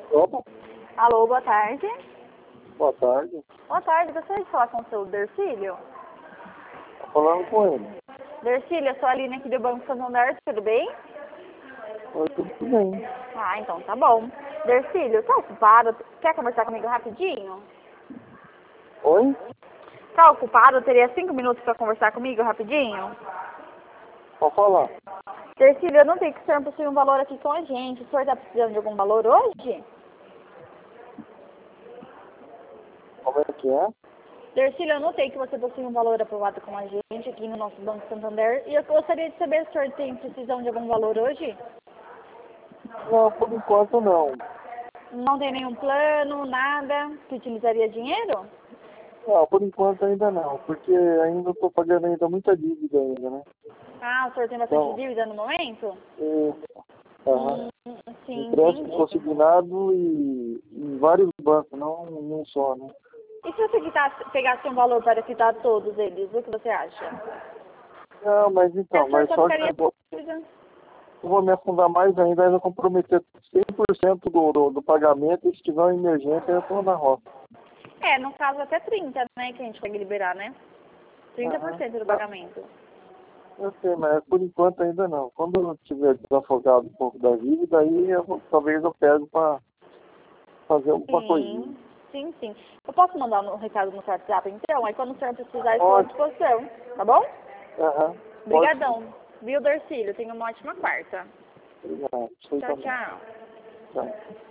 Opa, Alô, boa tarde. boa tarde. Boa tarde, gostaria de falar com o seu Dercílio. Tô falando com ele. Dercílio, eu sou a Aline aqui do Banco Santander, tudo bem? Oi, tudo bem. Ah, então tá bom. Dercílio, tá ocupado? Quer conversar comigo rapidinho? Oi? Tá ocupado? Teria 5 minutos para conversar comigo rapidinho? Pode falar. Dercílio, eu não sei que o senhor possui um valor aqui com a gente. O senhor tá precisando de algum valor hoje? Como é que é? Dercílio, eu notei que você possui um valor aprovado com a gente aqui no nosso Banco Santander. E eu gostaria de saber se o senhor tem precisão de algum valor hoje? Não, por enquanto não. Não tem nenhum plano, nada que utilizaria dinheiro? Não, por enquanto ainda não, porque ainda estou pagando ainda muita dívida ainda, né? Ah, o senhor tem bastante Então, dívida no momento? aham. Sim, Empréstimo entendi. consignado e em vários bancos, não um só, né? E se você pegasse um valor para quitar todos eles, o que você acha? Não, mas Se então, o senhor mas só só que ficaria eu vou me afundar mais ainda e vou comprometer 100% do pagamento e se tiver uma emergência eu estou na roça. É, no caso até 30, né, que a gente consegue liberar, né? 30% do Aham. pagamento. Eu sei, mas por enquanto ainda não. Quando eu tiver desafogado um pouco da dívida, aí talvez eu pego para fazer alguma coisinha. Sim, sim, sim. Eu posso mandar um recado no WhatsApp, então? Aí quando o senhor precisar, estou à Pode. disposição, tá bom? Aham. Pode sim. Obrigadão. Viu, Darcílio? Tenha uma ótima quarta. Obrigado. Você Tchau, também. tchau. Tchau.